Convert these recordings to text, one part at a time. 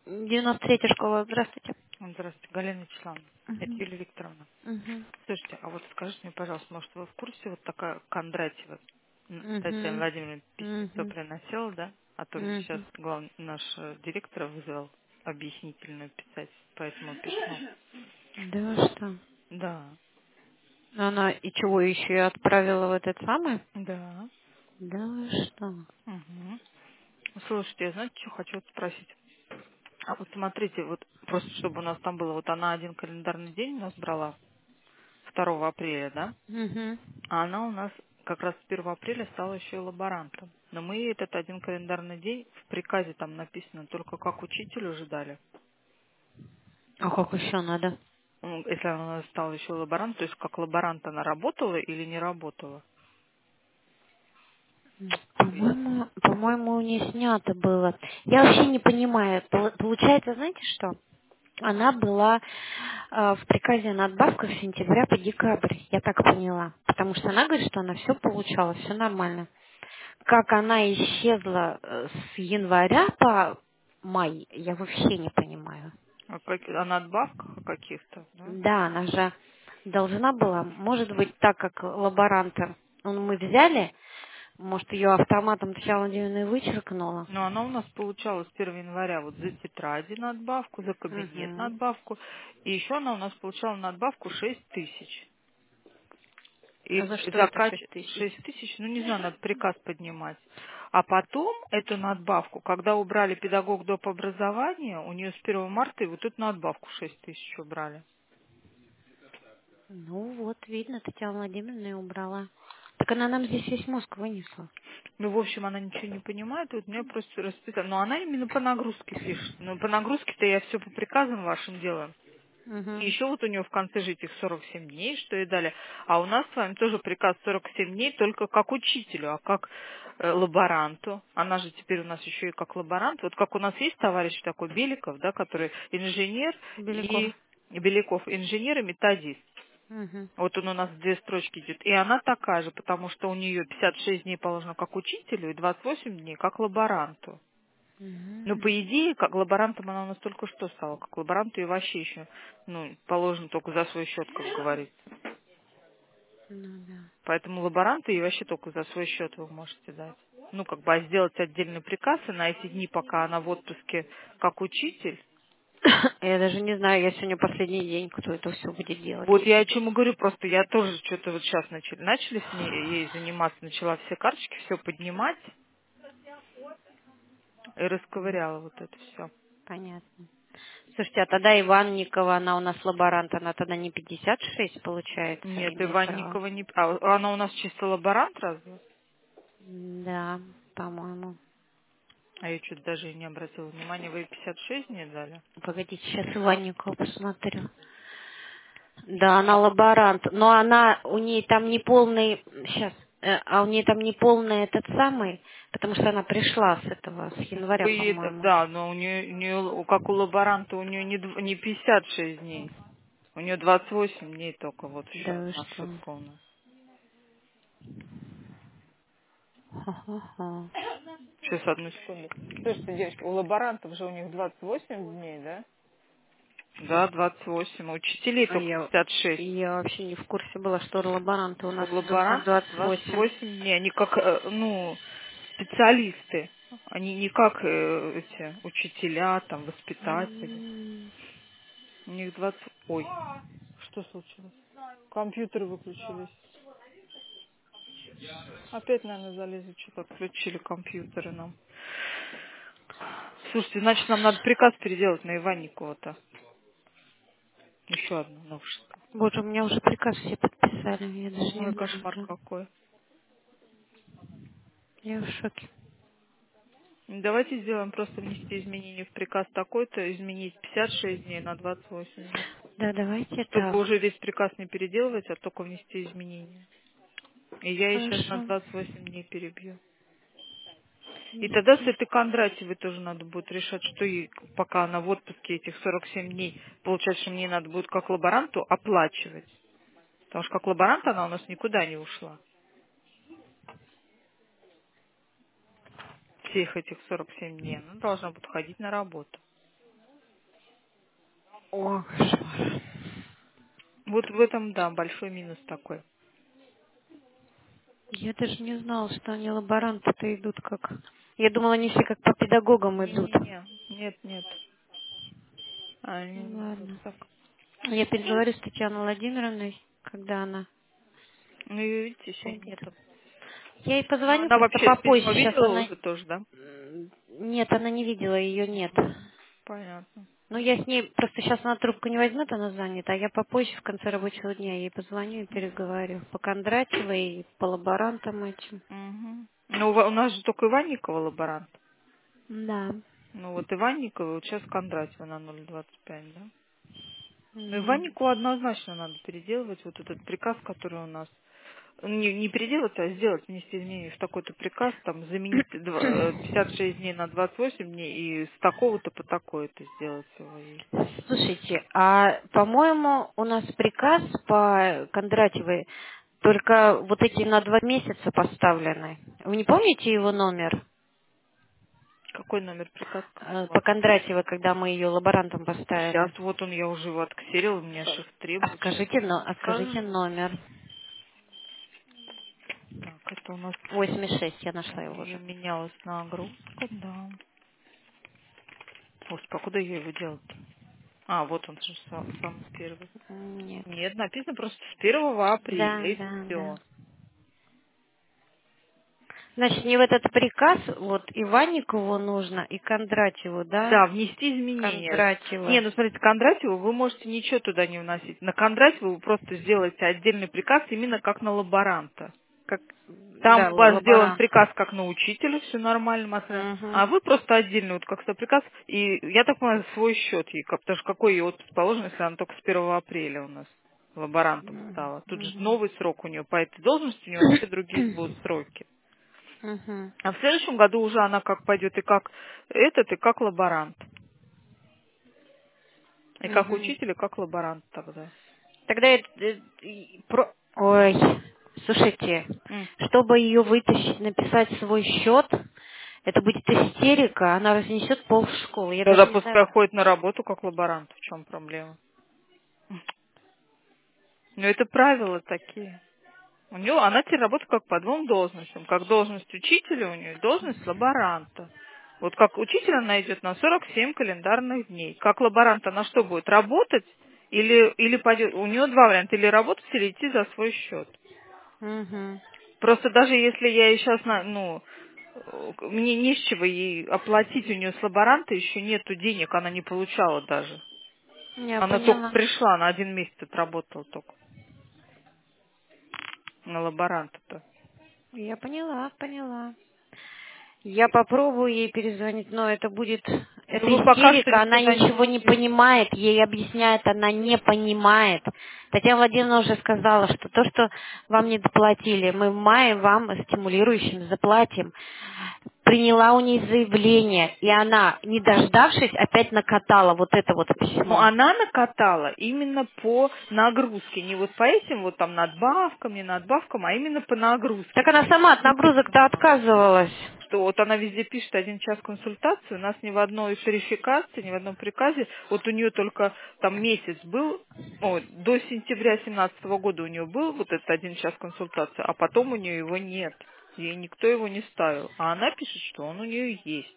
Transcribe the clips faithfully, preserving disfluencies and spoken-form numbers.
девяносто третья школа. Здравствуйте. Здравствуйте, Галина Вячеславовна. Это Угу. Юлия Викторовна. Угу. Слушайте, а вот скажите мне, пожалуйста, может, вы в курсе, вот такая Кондратьева, м, Татьяна Угу. Владимировна письмецо Угу. приносила, да? А то сейчас Угу. главный наш э, директор вызвал объяснительную писать по этому письму. Да вы что? Да, Она и чего еще и отправила в этот самый? да. Да вы что? Угу. Слушайте, я знаете, что хочу вот спросить? А вот смотрите, вот просто чтобы у нас там было, вот она один календарный день у нас брала, второго апреля, да? Угу. А она у нас как раз с первого апреля стала еще и лаборантом. Но мы ей этот один календарный день в приказе там написано только как учителю уже дали. А как еще надо? Ну, если она у нас стала еще лаборант, то есть как лаборант она работала или не работала? По-моему, по-моему, не снято было. Я вообще не понимаю. Пол- Получается, знаете что? Она была э, в приказе на надбавках с сентября по декабрь, я так поняла. Потому что она говорит, что она все получала, все нормально. Как она исчезла э, с января по май, я вообще не понимаю. О, как- о надбавках о каких-то, да? Да, она же должна была, может быть, так как лаборанта ну, мы взяли, может, ее автоматом Татьяна Владимировна и вычеркнула. Но она у нас получала с первого января вот за тетради надбавку, за кабинет Угу. надбавку. И еще она у нас получала надбавку шесть тысяч. А И за что это закач шесть тысяч? шесть тысяч, ну не знаю, надо приказ поднимать. А потом эту надбавку, когда убрали педагог доп. Образования, у нее с первого марта и вот эту надбавку шесть тысяч убрали. Ну вот, видно, Татьяна Владимировна и убрала. Так она нам здесь весь мозг вынесла. Ну, в общем, она ничего не понимает, вот меня просто расписали. Но она именно по нагрузке пишет. Но по нагрузке-то я все по приказам вашим делаю. И Угу. еще вот у нее в конце же этих сорок семь дней, что и дали. А у нас с вами тоже приказ сорок семь дней только как учителю, а как э, лаборанту. Она же теперь у нас еще и как лаборант. Вот как у нас есть товарищ такой Беликов, да, который инженер Беляков. и Беляков, инженер и методист. Угу. Вот он у нас две строчки идет. И она такая же, потому что у нее пятьдесят шесть дней положено как учителю и двадцать восемь дней как лаборанту. Ну, по Угу. идее, как лаборантом она у нас только что стала. Как лаборанту и вообще еще, ну, положено только за свой счет, как говорится. Ну да. Поэтому лаборанты и вообще только за свой счет вы можете дать. Ну, как бы, а сделать отдельный приказ, и на эти дни, пока она в отпуске как учитель. Я даже не знаю, я сегодня последний день, кто это все будет делать. Вот я о чем и говорю, просто я тоже что-то вот сейчас начали, начали с ней ей заниматься, начала все карточки, все поднимать и М, расковыряла вот это все. Понятно. Слушайте, а тогда Иванникова, она у нас лаборант, она тогда не пятьдесят шесть получается, Нет, имеет право? Иванникова не... А она у нас чисто лаборант разве? Да, по-моему. А я что-то даже и не обратила внимания, вы ей пятьдесят шесть не дали? Погодите, сейчас Иванникову посмотрю. Да, она лаборант, но она, у ней там не полный, сейчас, а у нее там не полный этот самый, потому что она пришла с этого, с января, И это, по-моему. да, но у нее, у нее, как у лаборанта, у нее не, дв- не пятьдесят шесть дней. У нее двадцать восемь дней только, вот еще Да вы одна что? ошибка у нас. Ха-ха-ха. Сейчас, одну секунду. Слушайте, девочки, у лаборантов же у них двадцать восемь дней, да? Да, двадцать восемь. У учителей А только я, пятьдесят шесть. я вообще не в курсе была, что лаборанты у У нас идут на лаборантов двадцать двадцать восемь. восемь дней. Они как, э, ну, специалисты. Они не как э, эти учителя, там, воспитатели. М. У них двадцать... Ой, что случилось? Компьютеры выключились. Опять, наверное, залезли, что-то отключили компьютеры нам. Слушайте, значит, нам надо приказ переделать на Иванникова-то. Еще одно новшество. Боже, у меня уже приказ все подписали, я даже не Ой, знаю кошмар уже. какой. Я в шоке. Ну, давайте сделаем просто внести изменения в приказ такой-то, изменить пятьдесят шесть дней на двадцать восемь дней. Да, давайте Чтобы так. уже весь приказ не переделывать, а только внести изменения. И я ей сейчас на Хорошо. двадцать восемь дней перебью. И тогда с этой Кондратьевой тоже надо будет решать, что ей, пока она в отпуске этих сорок семь дней, получается, что мне надо будет как лаборанту оплачивать. Потому что как лаборант она у нас никуда не ушла. Всех этих сорок семь дней. Она должна будет ходить на работу. О, кошмар. Вот в этом, да, большой минус такой. Я даже не знала, что они лаборанты-то идут как... Я думала, они все как по педагогам идут. Не-не-не, нет, нет. Они вот Ладно. так. Я переговорю с Татьяной Владимировной, когда она Ну, и видите, еще будет. нету. Я ей Ну, позвоню она просто вообще попозже. письмо Сейчас видела она... уже тоже, да? М, Нет, она не видела, ее нет. М, Понятно. Ну, я с ней... Просто сейчас она трубку не возьмет, она занята. А я попозже, в конце рабочего дня, ей позвоню и переговорю. По Кондратьевой и по лаборантам этим. Угу. Ну, у ва- у нас же только Иванникова лаборант. Да. Ну, вот Иванникова, вот сейчас Кондратьева на ноль двадцать пять, да? Ну, Мгм. Иванникову однозначно надо переделывать, вот этот приказ, который у нас. Не, не переделать, а сделать, внести изменения в такой-то приказ, там, заменить два- э, пятьдесят шесть дней на двадцать восемь дней и с такого-то по такое-то сделать его. И- Слушайте, а по-моему, у нас приказ по Кондратьевой только вот эти на два месяца поставлены. Вы не помните его номер? Какой номер приказ Э, По какого? Кондратьевой, когда мы ее лаборантом Сейчас поставили. вот он, я уже его отксерил, у меня шеф А требует, сейчас скажите, я но, вам а скажите скажу. номер. Так, это у нас восемьдесят шесть, я у нашла его нее уже. менялась нагрузка, да. Господи, а куда я его делать-то? А, вот он же са- самый первый. Нет. Нет, написано просто с первого Да, апреля, и да, да. все. Значит, не в этот приказ, вот Иванникову нужно и Кондратьеву, да? Да, внести изменения. Не, Кондратьева. ну смотрите, Кондратьеву вы можете ничего туда не вносить. На Кондратьеву вы просто сделаете отдельный приказ именно как на лаборанта. Как там Да, у л- вас сделан лаборант. приказ как на учителя, все нормально, Масля, Угу. а вы просто отдельно, вот как свой приказ, и я так понимаю, свой счет ей, как- потому что какой ей отпуск положен, если она только с первого апреля у нас лаборантом стала. Тут же Угу. новый срок у нее, по этой должности у нее вообще другие будут сроки. Угу. А в следующем году уже она как пойдет и как этот, и как лаборант. И как Угу. учитель, и как лаборант тогда. Тогда это, э, и про... Ой, слушайте, М. чтобы ее вытащить, написать свой счет, это будет истерика, она разнесет пол школы. Я Тогда даже не пускай знаю. ходит на работу как лаборант. В чем проблема? Ну, это правила такие. У нее, она теперь работает как по двум должностям. Как должность учителя у нее, и должность лаборанта. Вот как учитель она идет на сорок семь календарных дней. Как лаборант она что будет? Работать? Или, или пойдет? У нее два варианта. Или работать, или идти за свой счет. Угу. Просто даже если я ей сейчас, ну, э, мне не с чего ей оплатить, у нее с лаборанта еще нету денег, она не получала даже. Я Она только поняла. пришла, она один месяц отработала только на лаборанта-то. Я поняла, поняла. Я попробую ей перезвонить, но это будет... Ну, Это вы пока что истерика, она никуда не ничего не идете. понимает, ей объясняют, она не понимает. Татьяна Владимировна уже сказала, что то, что вам не доплатили, мы в мае вам стимулирующим заплатим. Приняла у нее заявление, и она, не дождавшись, опять накатала вот это вот Но письмо. она накатала именно по нагрузке. Не вот по этим вот там надбавкам, не надбавкам, а именно по нагрузке. Так она сама от нагрузок-то отказывалась. Что вот она везде пишет один час консультации, у нас ни в одной тарификации, ни в одном приказе, вот у нее только там месяц был, ой, до сентября семнадцатого года у нее был вот этот один час консультации, а потом у нее его нет. Ей никто его не ставил. А она пишет, что он у нее есть.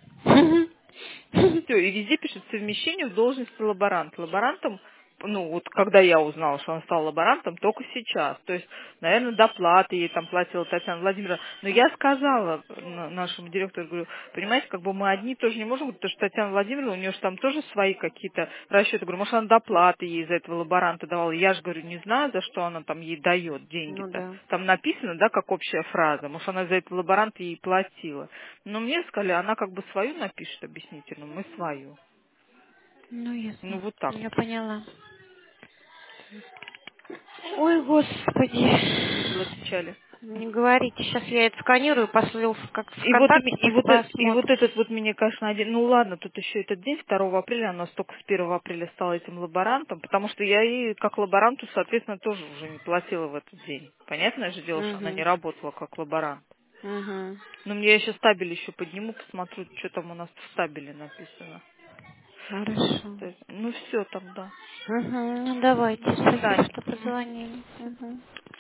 Все, и везде пишет совмещение в должности лаборант. Лаборантом, ну вот когда я узнала, что он стал лаборантом, только сейчас. То есть, наверное, доплаты ей там платила Татьяна Владимировна. Но я сказала на- нашему директору, говорю, понимаете, как бы мы одни тоже не можем, потому что Татьяна Владимировна, у нее же там тоже свои какие-то расчеты. Говорю, может, она доплаты ей за этого лаборанта давала. Я же, говорю, не знаю, за что она там ей дает Ну деньги-то. да. Там написано, да, как общая фраза. Может, она за этого лаборанта ей платила. Но мне сказали, она как бы свою напишет объяснительную, мы свою. Ну, Ну, ясно. вот так Я вот. поняла. Ой, господи. Видела печали. Не говорите, сейчас я это сканирую, пошлю в, как в И вот, и, контакт, ми- и, пусть вот, э- и вот посмотрит. этот вот мне, конечно, один... Ну ладно, тут еще этот день, второго апреля, она столько с первого апреля стала этим лаборантом, потому что я ей как лаборанту, соответственно, тоже уже не платила в этот день. Понятное же дело, что она не Угу. работала как лаборант. Угу. Но мне еще стабель еще подниму, посмотрю, что там у нас в стабеле написано. Хорошо. То есть, ну все тогда. Угу, ну давайте. До Спасибо, свидания. что Мгм. позвонили. Угу.